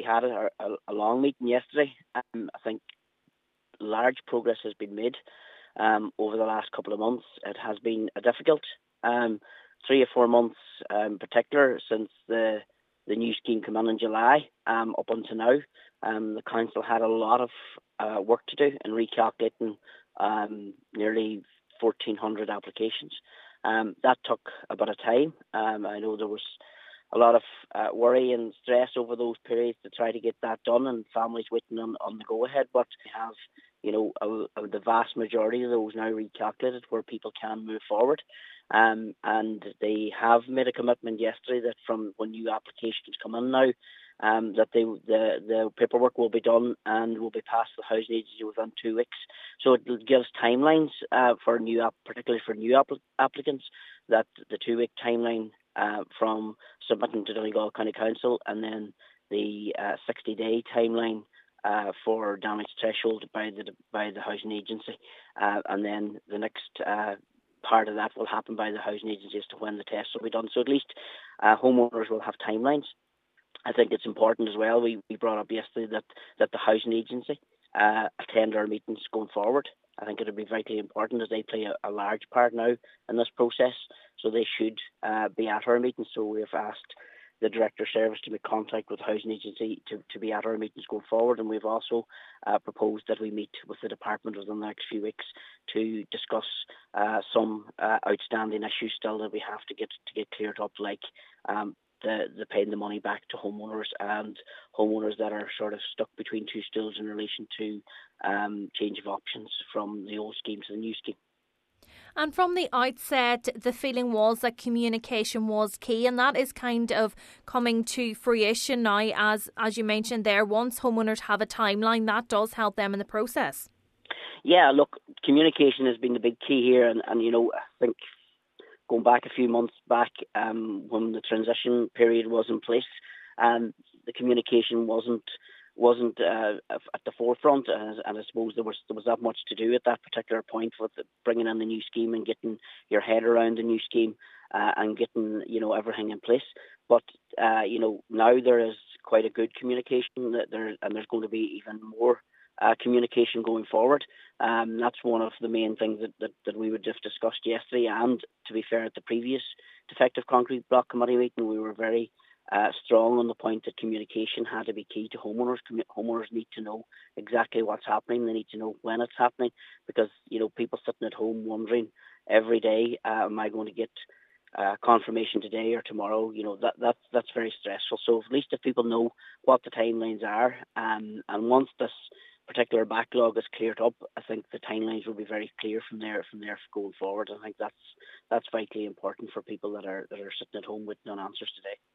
had a long meeting yesterday. I think large progress has been made over the last couple of months. It has been a difficult 3 or 4 months, in particular, since the new scheme came in July up until now. The council had a lot of work to do in recalculating nearly 1,400 applications. That took a bit of time. I know there was a lot of worry and stress over those periods to try to get that done, and families waiting on the go-ahead. But we have, the vast majority of those now recalculated where people can move forward. And they have made a commitment yesterday that from when new applications come in now, that the paperwork will be done and will be passed to the housing agency within 2 weeks. So it gives timelines particularly for new applicants, that the 2-week timeline from submitting to Donegal County Council, and then the 60-day timeline for damage threshold by the housing agency, and then the next part of that will happen by the housing agency as to when the tests will be done. So at least homeowners will have timelines. I think it's important as well. We brought up yesterday that the housing agency attend our meetings going forward. I think it would be vitally important, as they play a large part now in this process. So they should be at our meetings. So we have asked the Director of Service to make contact with the housing agency to be at our meetings going forward. And we've also proposed that we meet with the department within the next few weeks to discuss some outstanding issues still that we have to get cleared up, like the paying the money back to homeowners, and homeowners that are sort of stuck between two stools in relation to change of options from the old scheme to the new scheme. And from the outset, the feeling was that communication was key, and that is kind of coming to fruition now, as you mentioned there. Once homeowners have a timeline, that does help them in the process. Yeah, look, communication has been the big key here, and I think going back a few months back, when the transition period was in place, the communication wasn't at the forefront, and I suppose there was that much to do at that particular point with bringing in the new scheme and getting your head around the new scheme and getting everything in place. But now there is quite a good communication and there's going to be even more communication going forward. That's one of the main things that we would have discussed yesterday. And to be fair, at the previous Defective Concrete Block Committee meeting, we were very strong on the point that communication had to be key to homeowners. Homeowners need to know exactly what's happening. They need to know when it's happening, because people sitting at home wondering every day, am I going to get confirmation today or tomorrow? That's very stressful. So at least if people know what the timelines are, and once this particular backlog is cleared up, I think the timelines will be very clear from there going forward. I think that's vitally important for people that are sitting at home with no answers today.